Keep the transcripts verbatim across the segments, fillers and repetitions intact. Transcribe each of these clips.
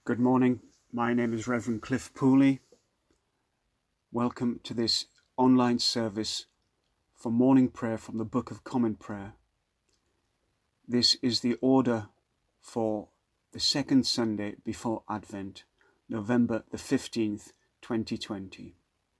Good morning. My name is Reverend Cliff Pooley. Welcome to this online service for morning prayer from the Book of Common Prayer. This is the order for the second Sunday before Advent, November the fifteenth, twenty twenty.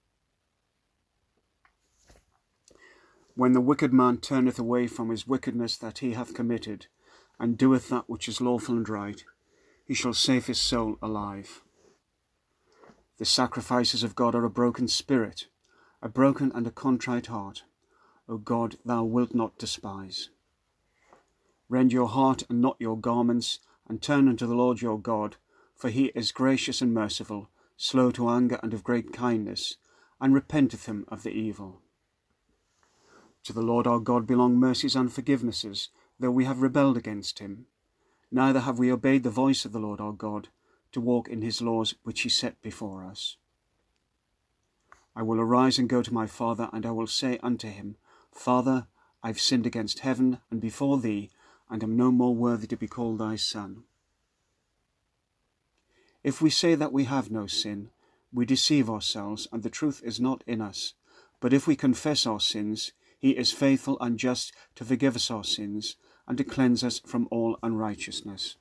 When the wicked man turneth away from his wickedness that he hath committed, and doeth that which is lawful and right, he shall save his soul alive. The sacrifices of God are a broken spirit, a broken and a contrite heart. O God, thou wilt not despise. Rend your heart and not your garments, and turn unto the Lord your God, for he is gracious and merciful, slow to anger and of great kindness, and repenteth him of the evil. To the Lord our God belong mercies and forgivenesses, though we have rebelled against him. Neither have we obeyed the voice of the Lord our God, to walk in his laws which he set before us. I will arise and go to my father, and I will say unto him, Father, I have sinned against heaven and before thee, and am no more worthy to be called thy son. If we say that we have no sin, we deceive ourselves, and the truth is not in us. But if we confess our sins, he is faithful and just to forgive us our sins, and to cleanse us from all unrighteousness.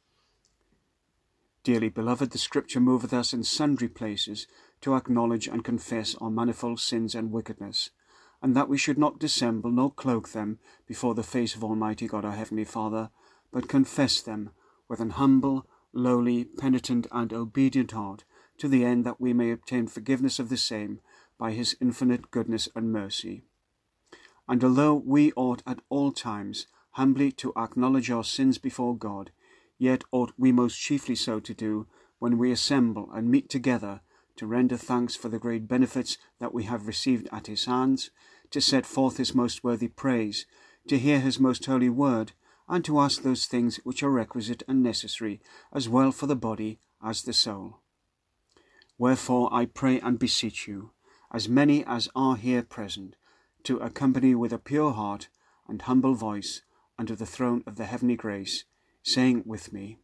Dearly beloved, the Scripture moveth us in sundry places to acknowledge and confess our manifold sins and wickedness, and that we should not dissemble nor cloak them before the face of Almighty God our Heavenly Father, but confess them with an humble, lowly, penitent, and obedient heart, to the end that we may obtain forgiveness of the same by his infinite goodness and mercy. And although we ought at all times humbly to acknowledge our sins before God, yet ought we most chiefly so to do when we assemble and meet together to render thanks for the great benefits that we have received at his hands, to set forth his most worthy praise, to hear his most holy word, and to ask those things which are requisite and necessary, as well for the body as the soul. Wherefore I pray and beseech you, as many as are here present, to accompany with a pure heart and humble voice unto the throne of the heavenly grace, saying with me,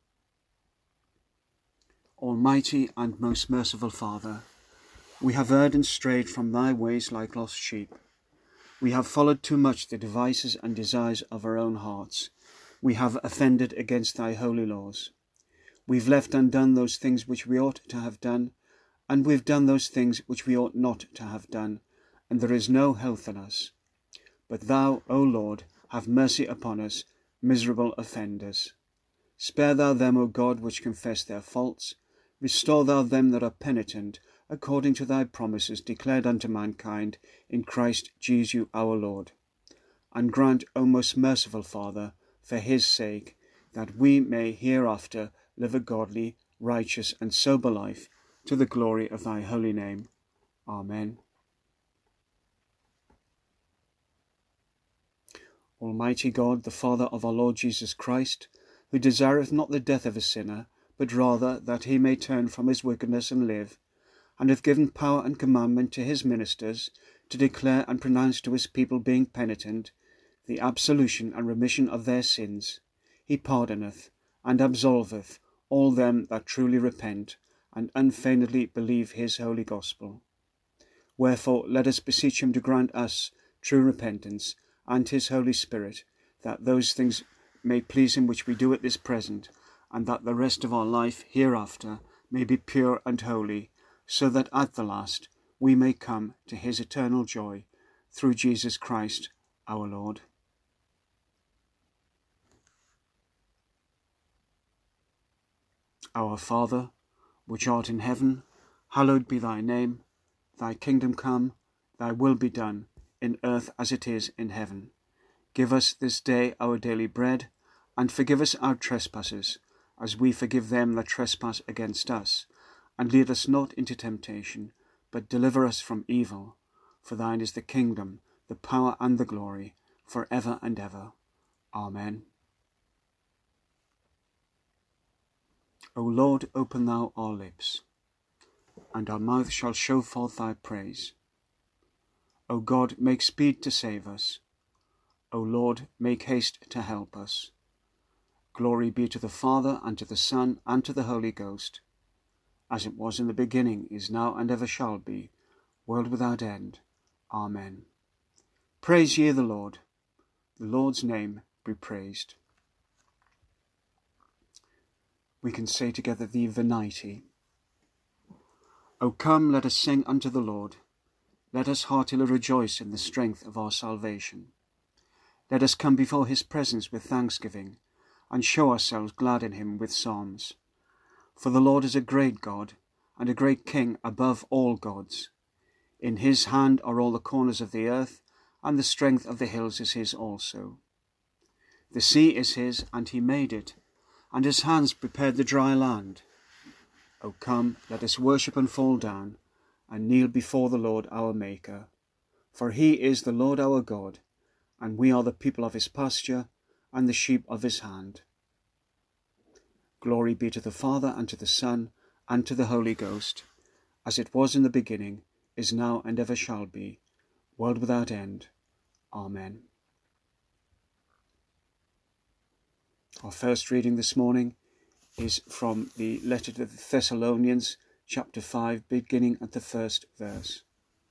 Almighty and most merciful Father, we have erred and strayed from thy ways like lost sheep. We have followed too much the devices and desires of our own hearts. We have offended against thy holy laws. We've left undone those things which we ought to have done, and we've done those things which we ought not to have done, and there is no health in us. But thou, O Lord, have mercy upon us, miserable offenders. Spare thou them, O God, which confess their faults. Restore thou them that are penitent, according to thy promises declared unto mankind in Christ Jesus our Lord. And grant, O most merciful Father, for his sake, that we may hereafter live a godly, righteous, and sober life, to the glory of thy holy name. Amen. Almighty God, the Father of our Lord Jesus Christ, who desireth not the death of a sinner, but rather that he may turn from his wickedness and live, and hath given power and commandment to his ministers to declare and pronounce to his people being penitent the absolution and remission of their sins, he pardoneth and absolveth all them that truly repent and unfeignedly believe his holy gospel. Wherefore let us beseech him to grant us true repentance, and his Holy Spirit, that those things may please him which we do at this present, and that the rest of our life hereafter may be pure and holy, so that at the last we may come to his eternal joy, through Jesus Christ our Lord. Our Father, which art in heaven, hallowed be thy name. Thy kingdom come, thy will be done, in earth as it is in heaven. Give us this day our daily bread, and forgive us our trespasses, as we forgive them that trespass against us. And lead us not into temptation, but deliver us from evil. For thine is the kingdom, the power, and the glory, for ever and ever. Amen. O Lord, open thou our lips, and our mouth shall show forth thy praise. O God, make speed to save us. O Lord, make haste to help us. Glory be to the Father, and to the Son, and to the Holy Ghost, as it was in the beginning, is now, and ever shall be, world without end. Amen. Praise ye the Lord. The Lord's name be praised. We can say together the Venite. O come, let us sing unto the Lord. Let us heartily rejoice in the strength of our salvation. Let us come before his presence with thanksgiving, and show ourselves glad in him with psalms. For the Lord is a great God, and a great King above all gods. In his hand are all the corners of the earth, and the strength of the hills is his also. The sea is his, and he made it, and his hands prepared the dry land. O come, let us worship and fall down, and kneel before the Lord our Maker. For he is the Lord our God, and we are the people of his pasture, and the sheep of his hand. Glory be to the Father, and to the Son, and to the Holy Ghost, as it was in the beginning, is now, and ever shall be, world without end. Amen. Our first reading this morning is from the letter to the Thessalonians, chapter five, beginning at the first verse.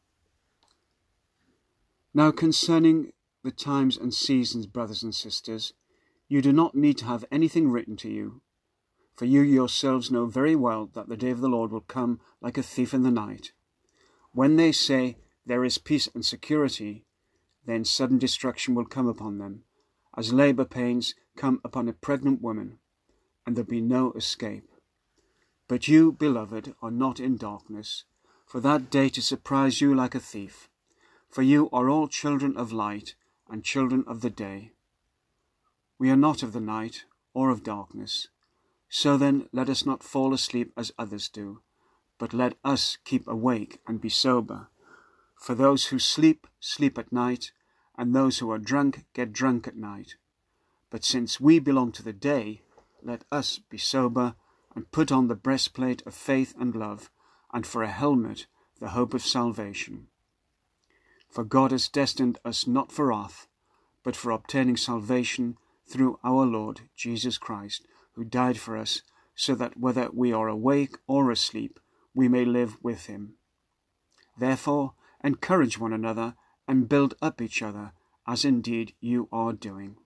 Now concerning the times and seasons, brothers and sisters, you do not need to have anything written to you, for you yourselves know very well that the day of the Lord will come like a thief in the night. When they say there is peace and security, then sudden destruction will come upon them, as labour pains come upon a pregnant woman, and there be no escape. But you, beloved, are not in darkness, for that day to surprise you like a thief. For you are all children of light and children of the day. We are not of the night or of darkness. So then let us not fall asleep as others do, but let us keep awake and be sober. For those who sleep, sleep at night, and those who are drunk get drunk at night. But since we belong to the day, let us be sober, and put on the breastplate of faith and love, and for a helmet the hope of salvation. For God has destined us not for wrath, but for obtaining salvation through our Lord Jesus Christ, who died for us, so that whether we are awake or asleep, we may live with him. Therefore, encourage one another and build up each other, as indeed you are doing.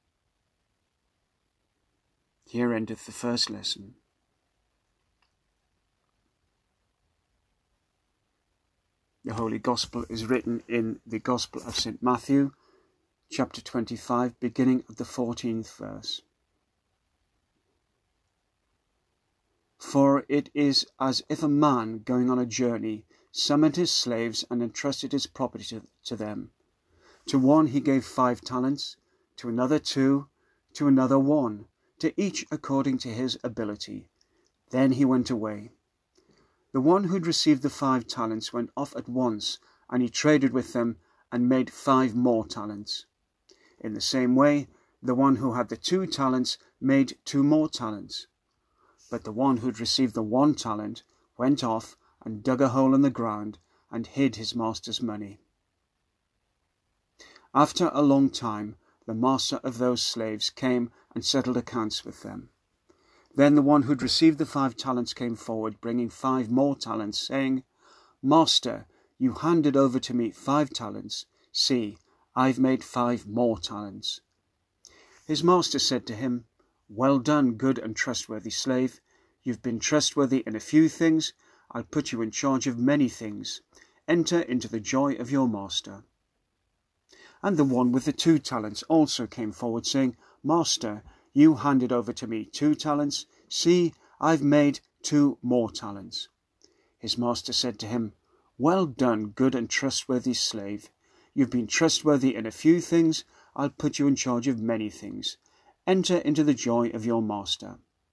Here endeth the first lesson. The Holy Gospel is written in the Gospel of Saint Matthew, chapter twenty-five, beginning at the fourteenth verse. For it is as if a man going on a journey summoned his slaves and entrusted his property to, to them. To one he gave five talents, to another two, to another one, to each according to his ability. Then he went away. The one who'd received the five talents went off at once, and he traded with them and made five more talents. In the same way, the one who had the two talents made two more talents. But the one who'd received the one talent went off and dug a hole in the ground and hid his master's money. After a long time, the master of those slaves came and settled accounts with them. Then the one who'd received the five talents came forward, bringing five more talents, saying, Master, you handed over to me five talents. See, I've made five more talents. His master said to him, Well done, good and trustworthy slave. You've been trustworthy in a few things. I'll put you in charge of many things. Enter into the joy of your master. And the one with the two talents also came forward, saying, Master, you handed over to me two talents. See, I've made two more talents. His master said to him, Well done, good and trustworthy slave. You've been trustworthy in a few things. I'll put you in charge of many things. Enter into the joy of your master.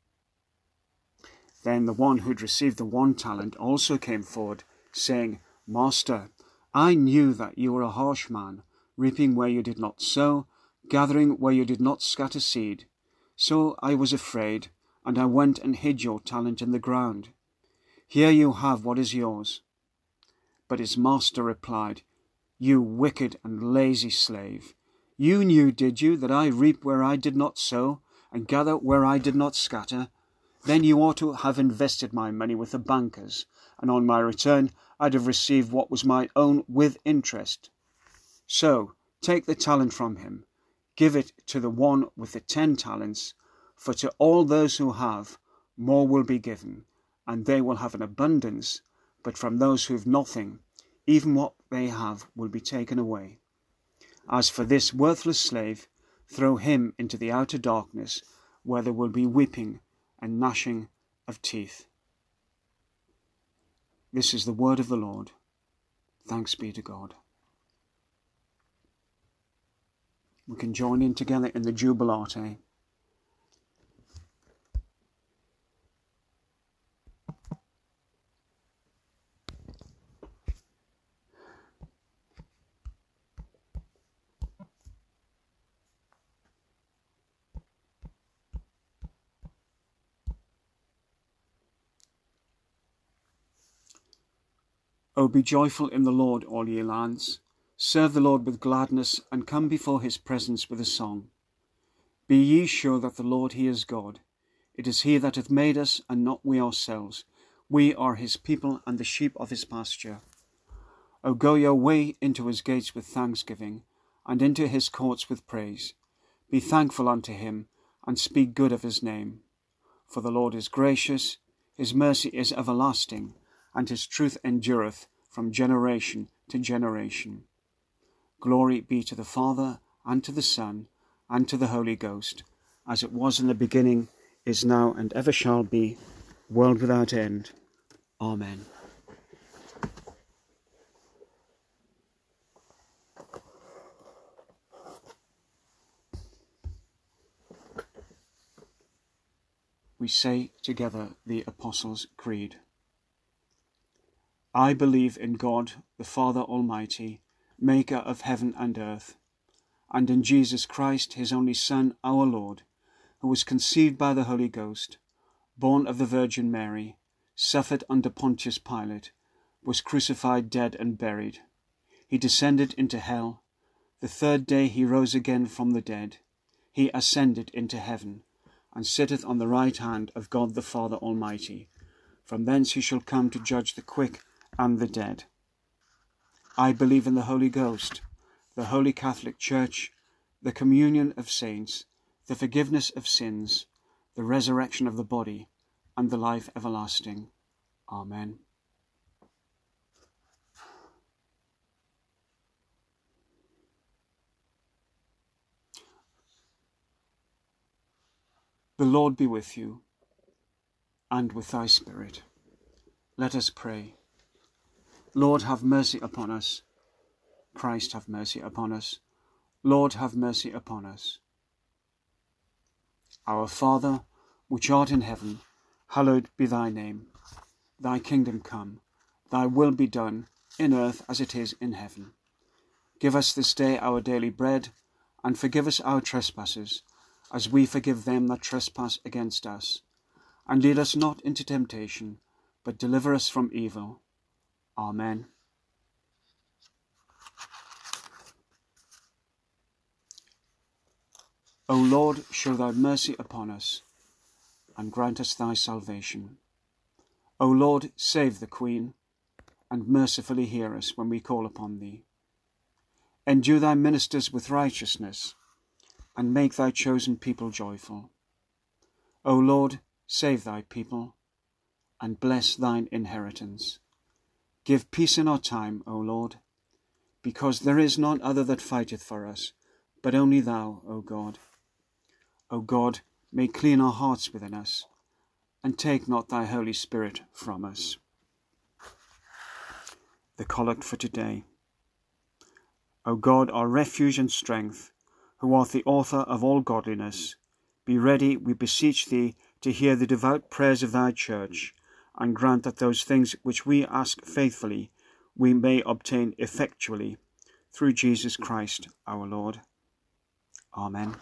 Then the one who'd received the one talent also came forward, saying, Master, I knew that you were a harsh man, reaping where you did not sow, gathering where you did not scatter seed. So I was afraid, and I went and hid your talent in the ground. Here you have what is yours. But his master replied, You wicked and lazy slave. You knew, did you, that I reap where I did not sow, and gather where I did not scatter? Then you ought to have invested my money with the bankers, and on my return I'd have received what was my own with interest. So take the talent from him, give it to the one with the ten talents, for to all those who have, more will be given, and they will have an abundance, but from those who have nothing, even what they have will be taken away. As for this worthless slave, throw him into the outer darkness, where there will be weeping and gnashing of teeth. This is the word of the Lord. Thanks be to God. We can join in together in the Jubilate. O be joyful in the Lord, all ye lands. Serve the Lord with gladness, and come before his presence with a song. Be ye sure that the Lord he is God. It is he that hath made us, and not we ourselves. We are his people, and the sheep of his pasture. O go your way into his gates with thanksgiving, and into his courts with praise. Be thankful unto him, and speak good of his name. For the Lord is gracious, his mercy is everlasting, and his truth endureth from generation to generation. Glory be to the Father, and to the Son, and to the Holy Ghost, as it was in the beginning, is now, and ever shall be, world without end. Amen. We say together the Apostles' Creed. I believe in God, the Father Almighty, maker of heaven and earth, and in Jesus Christ, his only Son, our Lord, who was conceived by the Holy Ghost, born of the Virgin Mary, suffered under Pontius Pilate, was crucified, dead, and buried. He descended into hell. The third day he rose again from the dead. He ascended into heaven, and sitteth on the right hand of God the Father Almighty. From thence he shall come to judge the quick and the dead. I believe in the Holy Ghost, the Holy Catholic Church, the communion of saints, the forgiveness of sins, the resurrection of the body, and the life everlasting. Amen. The Lord be with you, and with thy spirit. Let us pray. Lord, have mercy upon us. Christ, have mercy upon us. Lord, have mercy upon us. Our Father, which art in heaven, hallowed be thy name. Thy kingdom come, thy will be done, in earth as it is in heaven. Give us this day our daily bread, and forgive us our trespasses, as we forgive them that trespass against us. And lead us not into temptation, but deliver us from evil. Amen. O Lord, show thy mercy upon us, and grant us thy salvation. O Lord, save the Queen, and mercifully hear us when we call upon thee. Endue thy ministers with righteousness, and make thy chosen people joyful. O Lord, save thy people, and bless thine inheritance. Give peace in our time, O Lord, because there is none other that fighteth for us, but only thou, O God. O God, make clean our hearts within us, and take not thy Holy Spirit from us. The Collect for today. O God, our refuge and strength, who art the author of all godliness, be ready, we beseech thee, to hear the devout prayers of thy church, and grant that those things which we ask faithfully we may obtain effectually, through Jesus Christ our Lord. Amen.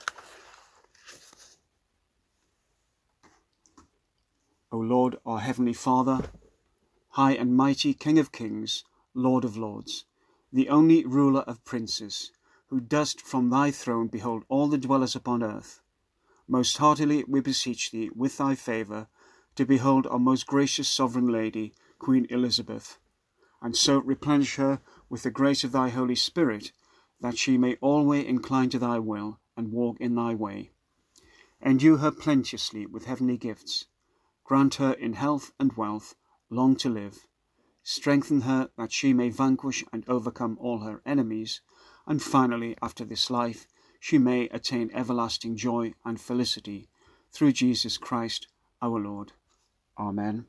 O Lord, our heavenly Father, high and mighty King of kings, Lord of lords, the only ruler of princes, who dost from thy throne behold all the dwellers upon earth, most heartily we beseech thee, with thy favour, to behold our most gracious Sovereign Lady, Queen Elizabeth, and so replenish her with the grace of thy Holy Spirit, that she may always incline to thy will and walk in thy way. Endue her plenteously with heavenly gifts. Grant her in health and wealth long to live. Strengthen her that she may vanquish and overcome all her enemies, and finally, after this life, she may attain everlasting joy and felicity, through Jesus Christ our Lord. Amen.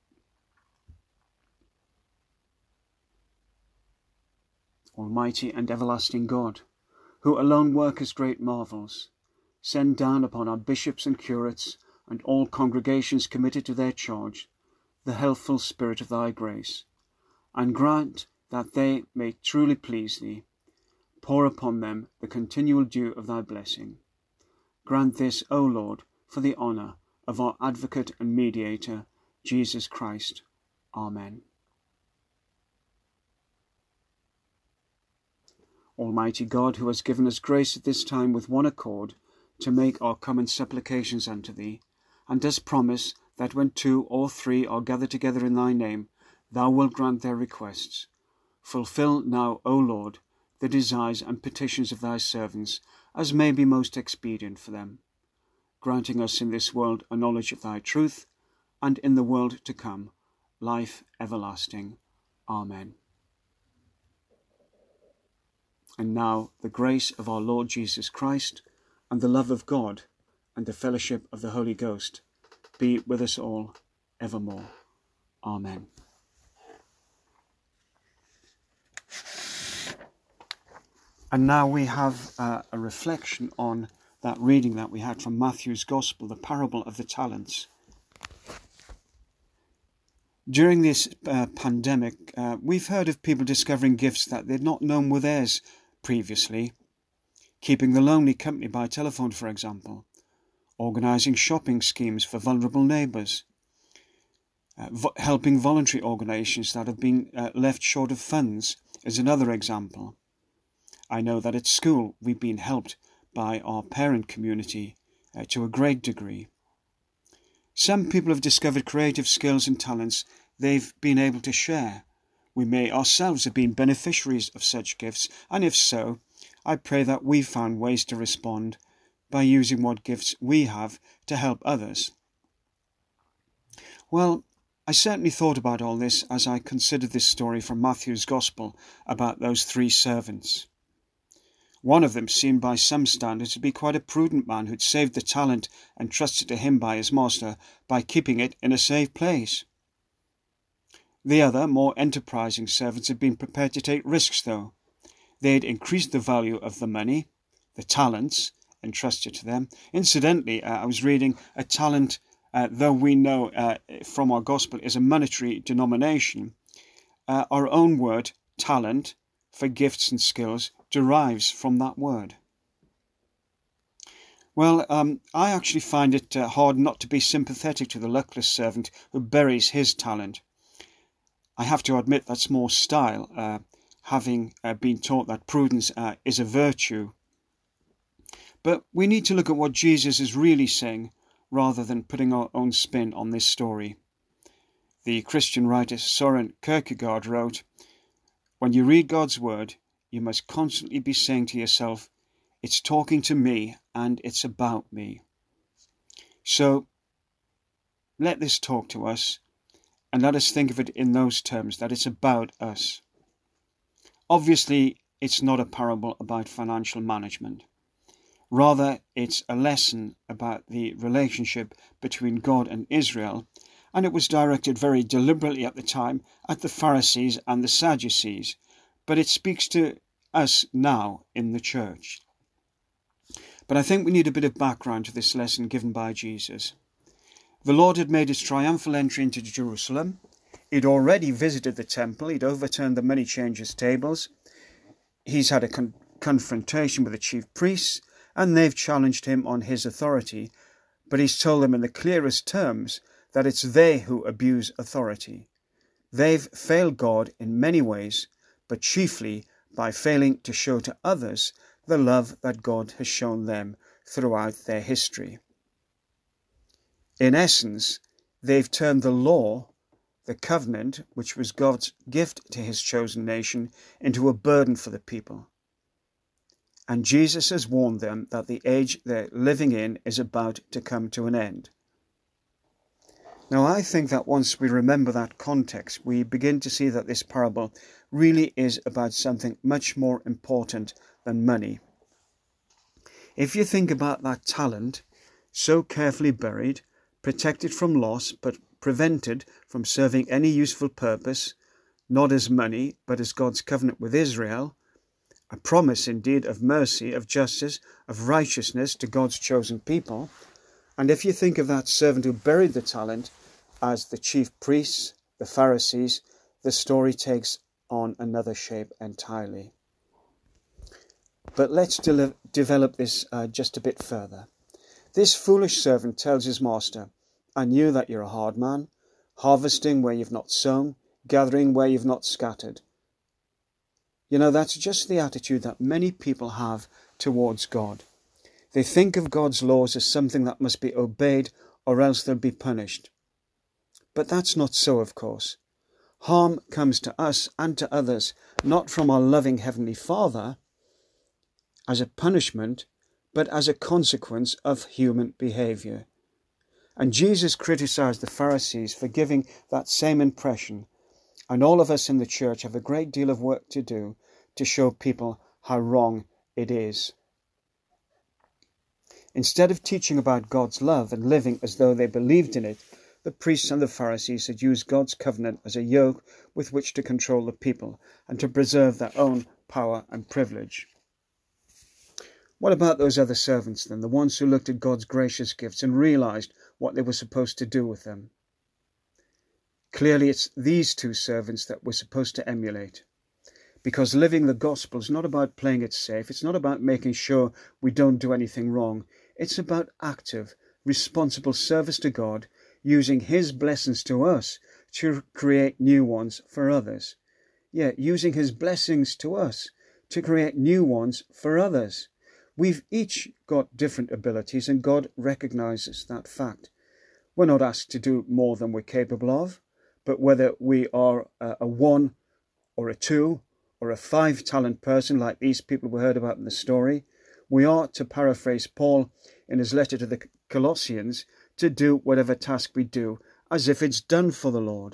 Almighty and everlasting God, who alone workest great marvels, send down upon our bishops and curates and all congregations committed to their charge the healthful spirit of thy grace, and grant that they may truly please thee. Pour upon them the continual dew of thy blessing. Grant this, O Lord, for the honour of our advocate and mediator, Jesus Christ. Amen. Almighty God, who has given us grace at this time with one accord to make our common supplications unto thee, and dost promise that when two or three are gathered together in thy name, thou wilt grant their requests. Fulfil now, O Lord, the desires and petitions of thy servants, as may be most expedient for them, granting us in this world a knowledge of thy truth, and in the world to come, life everlasting. Amen. And now the grace of our Lord Jesus Christ, and the love of God, and the fellowship of the Holy Ghost be with us all evermore. Amen. And now we have uh, a reflection on that reading that we had from Matthew's Gospel, the parable of the talents. During this uh, pandemic, uh, we've heard of people discovering gifts that they'd not known were theirs previously. Keeping the lonely company by telephone, for example. Organising shopping schemes for vulnerable neighbours. Uh, vo- helping voluntary organisations that have been uh, left short of funds is another example. I know that at school we've been helped by our parent community uh, to a great degree. Some people have discovered creative skills and talents they've been able to share. We may ourselves have been beneficiaries of such gifts, and if so, I pray that we found ways to respond by using what gifts we have to help others. Well, I certainly thought about all this as I considered this story from Matthew's Gospel about those three servants. One of them seemed by some standards to be quite a prudent man who'd saved the talent entrusted to him by his master by keeping it in a safe place. The other, more enterprising servants had been prepared to take risks, though. They had increased the value of the money, the talents, entrusted to them. Incidentally, uh, I was reading a talent, uh, though we know uh, from our Gospel is a monetary denomination, uh, our own word, talent, for gifts and skills, derives from that word. Well, um, I actually find it uh, hard not to be sympathetic to the luckless servant who buries his talent. I have to admit that's more style, uh, having uh, been taught that prudence uh, is a virtue. But we need to look at what Jesus is really saying, rather than putting our own spin on this story. The Christian writer Søren Kierkegaard wrote, "When you read God's word, you must constantly be saying to yourself, it's talking to me and it's about me." So let this talk to us, and let us think of it in those terms, that it's about us. Obviously, it's not a parable about financial management. Rather, it's a lesson about the relationship between God and Israel, and it was directed very deliberately at the time at the Pharisees and the Sadducees, but it speaks to us now in the church. But I think we need a bit of background to this lesson given by Jesus. The Lord had made his triumphal entry into Jerusalem. He'd already visited the temple. He'd overturned the money changers' tables. He's had a con- confrontation with the chief priests, and they've challenged him on his authority. But he's told them in the clearest terms that it's they who abuse authority. They've failed God in many ways, but chiefly by failing to show to others the love that God has shown them throughout their history. In essence, they've turned the law, the covenant, which was God's gift to his chosen nation, into a burden for the people. And Jesus has warned them that the age they're living in is about to come to an end. Now, I think that once we remember that context, we begin to see that this parable really is about something much more important than money. If you think about that talent, so carefully buried, protected from loss, but prevented from serving any useful purpose, not as money, but as God's covenant with Israel, a promise indeed of mercy, of justice, of righteousness to God's chosen people. And if you think of that servant who buried the talent as the chief priests, the Pharisees, the story takes on another shape entirely. But let's de- develop this uh, just a bit further. This foolish servant tells his master, I knew that you're a hard man, harvesting where you've not sown, gathering where you've not scattered. You know, that's just the attitude that many people have towards God. They think of God's laws as something that must be obeyed or else they'll be punished. But that's not so, of course. Harm comes to us and to others, not from our loving Heavenly Father as a punishment, but as a consequence of human behaviour. And Jesus criticised the Pharisees for giving that same impression. And all of us in the church have a great deal of work to do to show people how wrong it is. Instead of teaching about God's love and living as though they believed in it, the priests and the Pharisees had used God's covenant as a yoke with which to control the people and to preserve their own power and privilege. What about those other servants then, the ones who looked at God's gracious gifts and realised what they were supposed to do with them? Clearly it's these two servants that we're supposed to emulate. Because living the gospel is not about playing it safe. It's not about making sure we don't do anything wrong. It's about active, responsible service to God, using his blessings to us to create new ones for others. Yeah, using his blessings to us to create new ones for others. We've each got different abilities and God recognises that fact. We're not asked to do more than we're capable of, but whether we are a, a one or a two or a five talent person like these people we heard about in the story, we are, to paraphrase Paul in his letter to the Colossians, to do whatever task we do as if it's done for the Lord.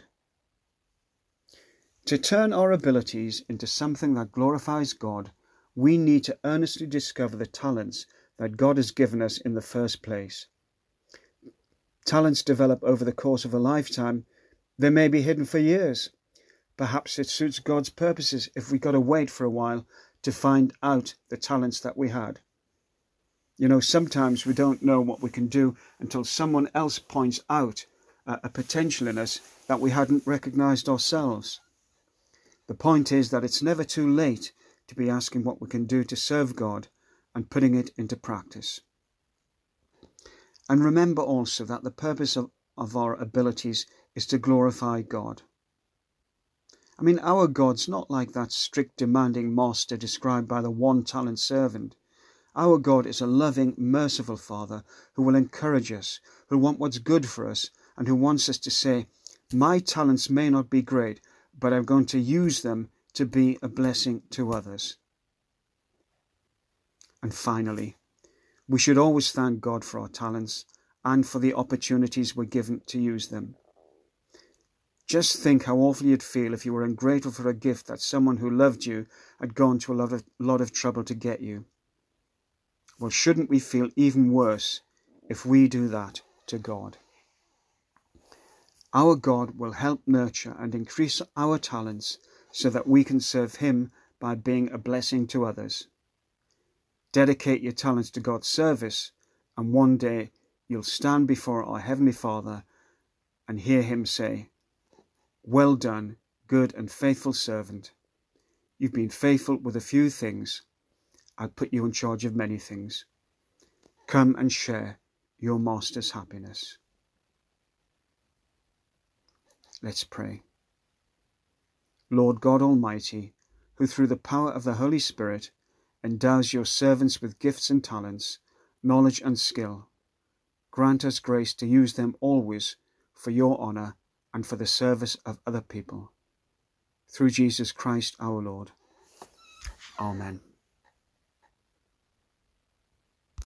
To turn our abilities into something that glorifies God, we need to earnestly discover the talents that God has given us in the first place. Talents develop over the course of a lifetime. They may be hidden for years. Perhaps it suits God's purposes if we've got to wait for a while to find out the talents that we had. You know, sometimes we don't know what we can do until someone else points out a, a potential in us that we hadn't recognised ourselves. The point is that it's never too late to be asking what we can do to serve God and putting it into practice. And remember also that the purpose of, of our abilities is to glorify God. I mean, our God's not like that strict, demanding master described by the one-talent servant. Our God is a loving, merciful Father who will encourage us, who wants what's good for us, and who wants us to say, my talents may not be great, but I'm going to use them to be a blessing to others. And finally, we should always thank God for our talents and for the opportunities we're given to use them. Just think how awful you'd feel if you were ungrateful for a gift that someone who loved you had gone to a lot of, lot of trouble to get you. Well, shouldn't we feel even worse if we do that to God? Our God will help nurture and increase our talents so that we can serve him by being a blessing to others. Dedicate your talents to God's service, and one day you'll stand before our Heavenly Father and hear him say, well done, good and faithful servant. You've been faithful with a few things. I'll put you in charge of many things. Come and share your master's happiness. Let's pray. Lord God Almighty, who through the power of the Holy Spirit endows your servants with gifts and talents, knowledge and skill, grant us grace to use them always for your honour and for the service of other people. Through Jesus Christ our Lord. Amen.